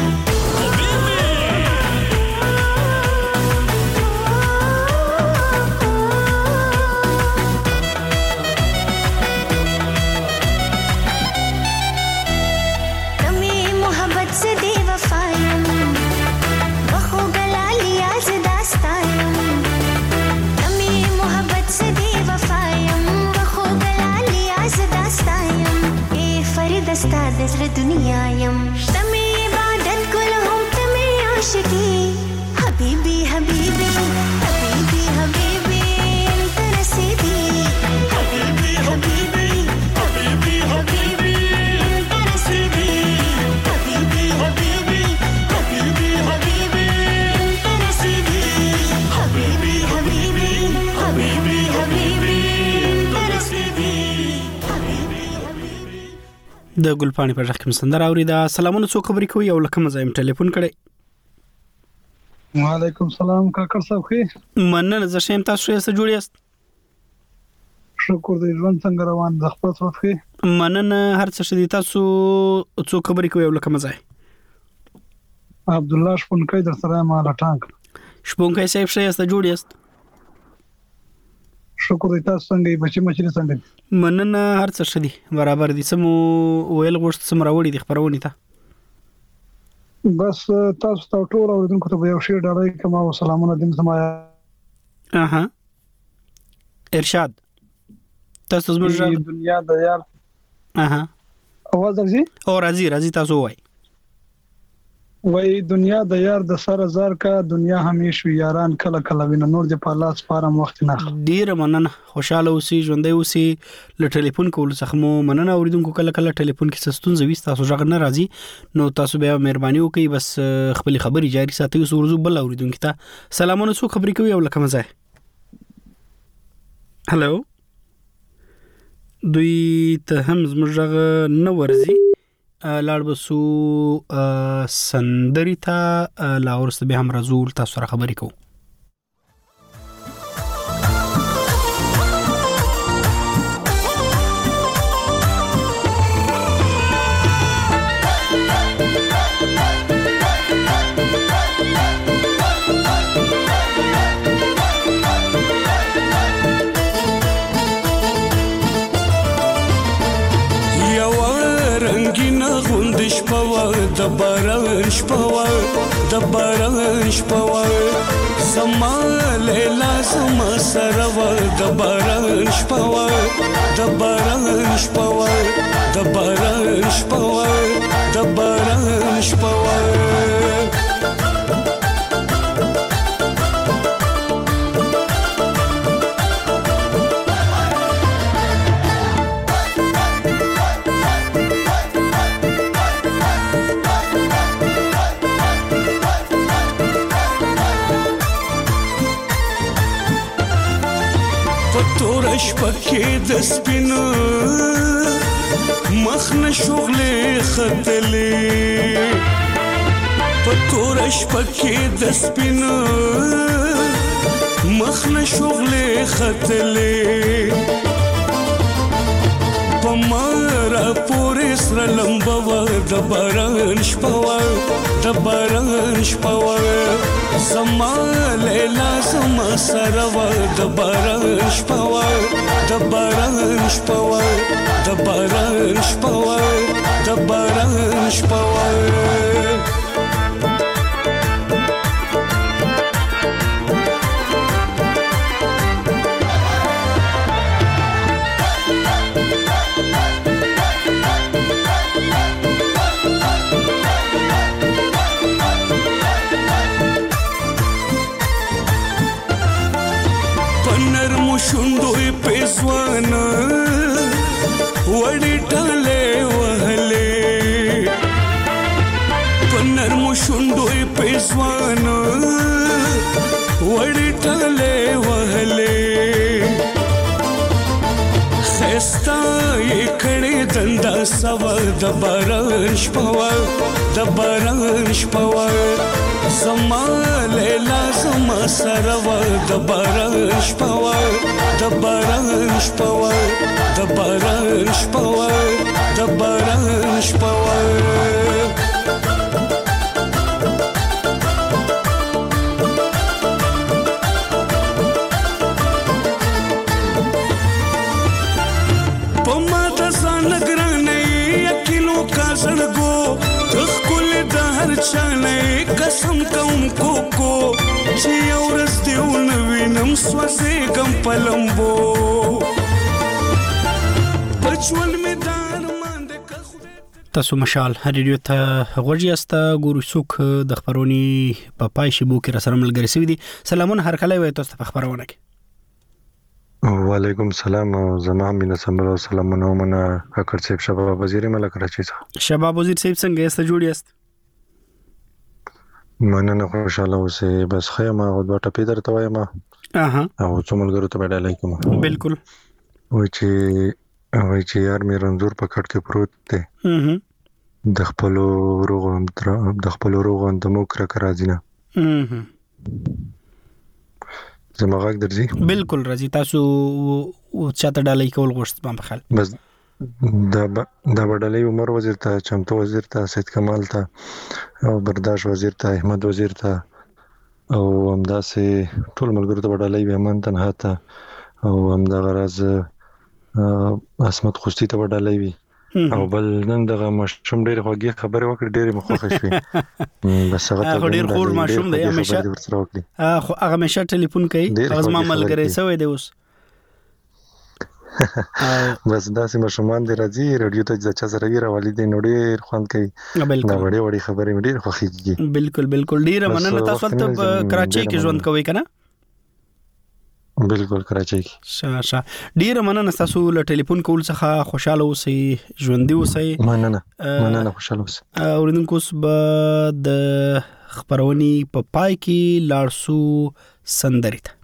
S12: دستا دزر دنیا یم تمي عبادت كلهم تمي عاشقي حبيبي حبيبي حبيبي حبيبي انت نصيبي حبيبي حبيبي حبيبي حبيبي انت نصيبي حبيبي حبيبي حبيبي حبيبي انت نصيبي حبيبي حبيبي حبيبي حبيبي انت نصيبي
S1: د ګلپانی په ځخ کې سندر اوریدا سلامونه څو خبرې کوي او لکه مزایم ټلیفون کړي
S21: وعلیکم سلام کاکړ صاحب خې
S1: مننه زه شیم تاسو سره جوړ یاست
S21: شکر دې ژوند څنګه روان د خپل صوت خې
S1: مننه هر څه شدي تاسو څو خبرې کوي او لکه مزای
S21: عبد الله شپونکای در سره ما لټانک
S1: شپونکای صاحب شه است جوړ یاست
S21: شکر دی تاسو څنګه بچی مچری څنګه
S1: مننه هر څه شدي برابر دي سمو ویل غوښت سم راوړي د خبرونه ته
S21: بس تاسو ته ټول اوریدونکو ته یو شی ډالۍ کوم او سلامونه دیم سمایا
S1: اها ارشاد تاسو زموږ
S21: دنیا د یار
S1: اها
S21: اواز راځي
S1: او راځي راځي تاسو وای
S21: وای دنیا د یار د سر زار کا دنیا همیشه یاران کله کله وینه نور د پالاس فارم وخت نه
S1: ډیر مننه خوشاله اوسئ ژوندۍ اوسئ ل ټلیفون کول څخه مو مننه اوریدونکو کله کله ټلیفون کې سستون زوي تاسو ژغ نه راځي نو تاسو بیا مهرباني وکړئ بس خپل خبري جاری ساتئ اوس ورزو بل اوریدونکو ته سلامونه سو خبري کوي او لکه مزه هالو دوی ته هم زموږ نه ورزي لاړ بسو سندري ته لا ورسته به هم رزول تاسو سره خبرې کوو
S2: د باران شپوا د باران شپوا زما لیلا زما سروا د باران شپوا د باران شپوا د باران شپوا د باران شپوا تورش پکې د سپینو مخ نه شغلې خطلې په تورش پکې د سپینو مخ نه شغلې خطلې پمارا پورې سره لمبوا د باران شپوا د باران شپوا زما لیلا زما سروا د باران شپوا د باران شپوا د باران شپوا د باران شپوا شوندوی پیسوانا وڑی ٹالے وحلے پنر مو شوندوی پیسوانا وڑی ٹالے وحلے خیستا یہ کڑے دندا سوا د باران شپوا د باران شپوا زما لیلا زما سروا د باران شپوا د باران شپوا د باران شپوا د باران شپوا پما د ځان ګرانې اکیلو کا زړګو تخکل د هر چانه قسم کوم کوکو چې اورس دیون وینم سوځه کم پلمبو پچول میدان ماند
S1: تاسو مشال رادیو ته غوږی است ګورو څوک د خبرونی په پای شبو کې را سره ملګری سوي دي سلامونه هر کله وي تاسو په خبرونه کې
S22: وعلیکم السلام زما مینه سمرو سلامونه ومنه کاکر صاحب شباب وزیر ملک راچی
S1: شباب وزیر صاحب څنګه است جوړی است
S22: مننه خوشاله اوسه بس خیمه او دوه ټپې درته وایم
S1: اها
S22: او څومره ته ډالۍ کوم
S1: بالکل
S22: وای چې وای چې یار مې رنزور په کټ کې پروت دی د خپل روغم د خپل روغم د موکر کرازینه زما غږ درځي
S1: بالکل راځي تاسو چاته ډالۍ کول غوښت په خل
S22: بس دا دا ډالۍ عمر وزیر ته چمتو وزیر ته سید کمال ته او برداشت وزیر ته احمد وزیر ته او همداسې ټول ملګرو ته ډالۍ ویمن تنها ته او هم د غرض اسمت خوستی ته وډالې وي او بل نن دغه مشوم ډېر خوږی خبره وکړه ډېر مخه شوې بس هغه ته
S1: ډېر خور مشوم دی همیشه خو هغه همیشه ټلیفون کوي هغه ما ملګری سوی دی اوس
S22: بس داسې مشومان دی راځي رادیو ته ځکه سره ویره والدین ډېر خوان کوي دا وړي وړي خبرې ډېر خوخيږي
S1: بالکل بالکل ډېر مننه تاسو ته کراچۍ کې ژوند کوي کنه
S22: بالکل کراچۍ کې
S1: شاشه ډیر مننه تاسو له ټلیفون کول څخه خوشاله اوسئ ژوندۍ اوسئ
S22: مننه مننه خوشاله اوسئ
S1: اوریدونکو به د خبرونې په پای کې لاړ سو سندري